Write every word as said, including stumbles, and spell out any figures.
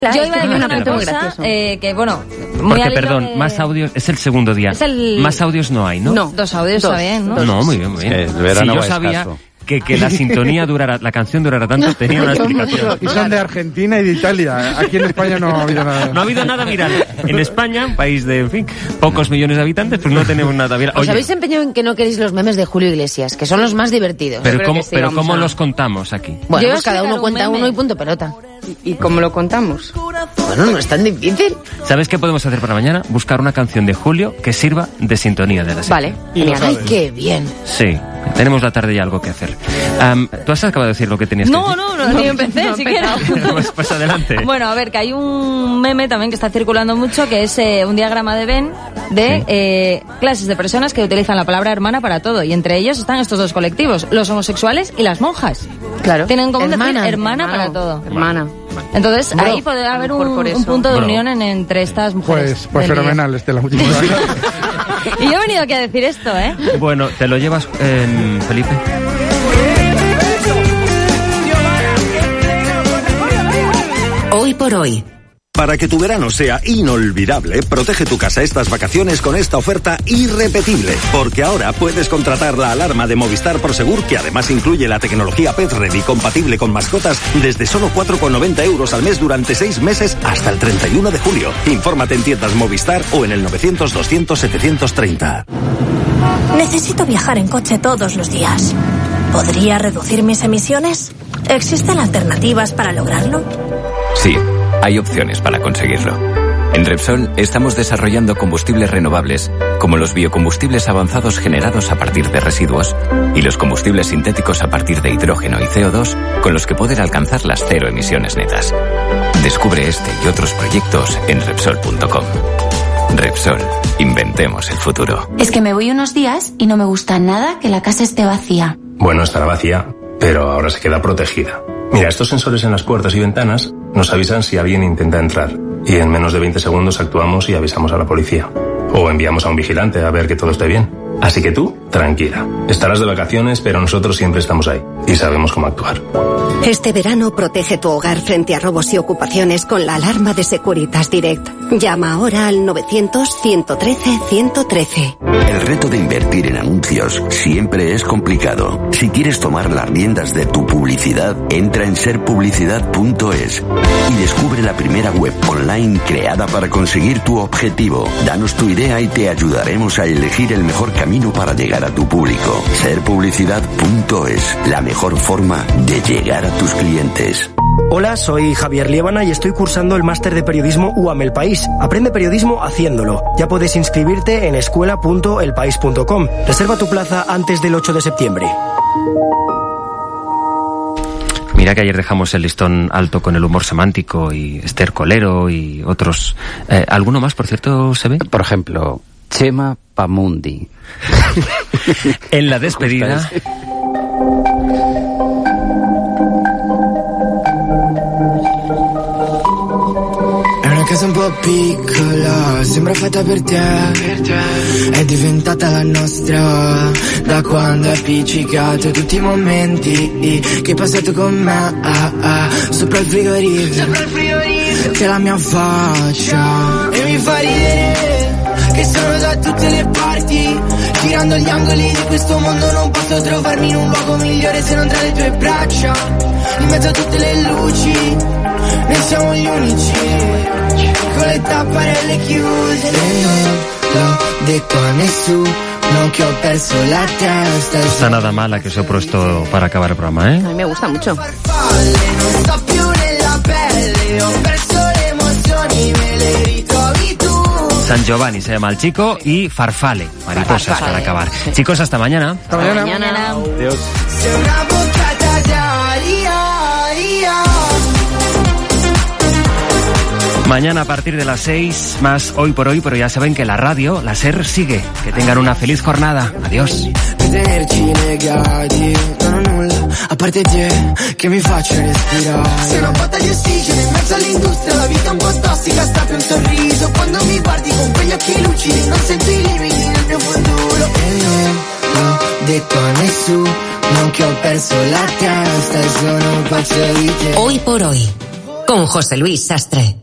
Yo iba a decir una cosa, eh, que bueno... Muy Porque, perdón, que... más audios... Es el segundo día. Es el... Más audios no hay, ¿no? No, dos audios está bien, ¿no? No, muy bien, muy bien. Sí, si yo sabía... Que, que la sintonía durara, la canción durara tanto, tenía una explicación. Y son de Argentina y de Italia. Aquí en España no ha habido nada. No ha habido nada viral. En España, un país de, en fin, pocos millones de habitantes, pues no tenemos nada viral. Os habéis empeñado en que no queréis los memes de Julio Iglesias, que son los más divertidos. Pero ¿cómo, sí, pero ¿cómo a... los contamos aquí? Bueno, pues cada uno cuenta un uno y punto pelota. ¿Y, ¿Y cómo lo contamos? Bueno, no es tan difícil. ¿Sabes qué podemos hacer para mañana? Buscar una canción de Julio que sirva de sintonía de la serie. Vale. Ay, qué bien. Sí. Tenemos la tarde ya algo que hacer. Um, ¿Tú has acabado de decir lo que tenías no, que decir? No, no, no, ni empecé no, siquiera. Pues, pues adelante. Bueno, a ver, que hay un meme también que está circulando mucho, que es eh, un diagrama de Venn de sí. eh, clases de personas que utilizan la palabra hermana para todo. Y entre ellos están estos dos colectivos, los homosexuales y las monjas. Claro. Tienen en común hermana, decir hermana hermano, para todo. Hermana. Entonces, bueno, ahí puede haber un, un punto de bueno. unión en, entre estas mujeres. Pues, pues fenomenal, Estela, muchísimas gracias. Y yo he venido aquí a decir esto, ¿eh? Bueno, ¿te lo llevas, eh, Felipe? Hoy por hoy. Para que tu verano sea inolvidable, protege tu casa estas vacaciones con esta oferta irrepetible. Porque ahora puedes contratar la alarma de Movistar Prosegur, que además incluye la tecnología Pet Ready compatible con mascotas, desde solo cuatro con noventa euros al mes durante seis meses hasta el treinta y uno de julio. Infórmate en tiendas Movistar o en el novecientos doscientos setecientos treinta. Necesito viajar en coche todos los días. ¿Podría reducir mis emisiones? ¿Existen alternativas para lograrlo? Sí. Hay opciones para conseguirlo. En Repsol estamos desarrollando combustibles renovables, como los biocombustibles avanzados generados a partir de residuos y los combustibles sintéticos a partir de hidrógeno y C O dos, con los que poder alcanzar las cero emisiones netas. Descubre este y otros proyectos en Repsol punto com. Repsol, inventemos el futuro. Es que me voy unos días y no me gusta nada que la casa esté vacía. Bueno, estará vacía, pero ahora se queda protegida. Mira, estos sensores en las puertas y ventanas nos avisan si alguien intenta entrar y en menos de veinte segundos actuamos y avisamos a la policía. O enviamos a un vigilante a ver que todo esté bien. Así que tú, tranquila. Estarás de vacaciones, pero nosotros siempre estamos ahí y sabemos cómo actuar. Este verano protege tu hogar frente a robos y ocupaciones con la alarma de Securitas Direct. Llama ahora al novecientos, ciento trece, ciento trece. El reto de invertir en anuncios siempre es complicado. Si quieres tomar las riendas de tu publicidad, entra en ser publicidad punto es y descubre la primera web online creada para conseguir tu objetivo. Danos tu idea y te ayudaremos a elegir el mejor camino para llegar a tu público. ser publicidad punto es, la mejor forma de llegar a tus clientes. Hola, soy Javier Liébana y estoy cursando el máster de periodismo U A M El País. Aprende periodismo haciéndolo. Ya puedes inscribirte en escuela punto el país punto com. Reserva tu plaza antes del ocho de septiembre. Mira que ayer dejamos el listón alto con el humor semántico y Esther Colero y otros. Eh, ¿Alguno más, por cierto, se ve? Por ejemplo, Chema Pamundi. En la despedida... Casa un po' piccola, sembra fatta per te, per te. È diventata la nostra, da quando hai appiccicato tutti i momenti che hai passato con me, ah, ah, sopra il frigorifero, sopra il frigorifero, c'è la mia faccia e mi fa ridere, che sono da tutte le parti, girando gli angoli di questo mondo non posso trovarmi in un luogo migliore se non tra le tue braccia, in mezzo a tutte le luci, noi siamo gli unici. Con le tapparelle chiuse e non l'ho detto a nessuno che ho perso la testa. No está nada mala que os he puesto para acabar el programa, ¿eh? A mí me gusta mucho. Non sto più nella pelle, ho perso le emozioni, me le ritrovi tu. San Giovanni se llama el chico y Farfalle, mariposas Farfalle. Para acabar. Chicos, hasta mañana. Hasta mañana. mañana. Adiós. Una boccata d'aria. Mañana a partir de las seis, más Hoy por Hoy, pero ya saben que la radio, la SER, sigue. Que tengan una feliz jornada. Adiós. Tenerci legati, non ho nulla, a parte te, che mi faccio respirare. Sei una botta di ossigeno in mezzo all'industria, la vita è un po' tossica, sta più un sorriso. Quando mi guardi con quegli occhi lucidi, non sento i limiti nel mio futuro. E non l'ho detto a nessuno che ho perso la testa e sono pazzo di te. Hoy por Hoy, con José Luis Sastre.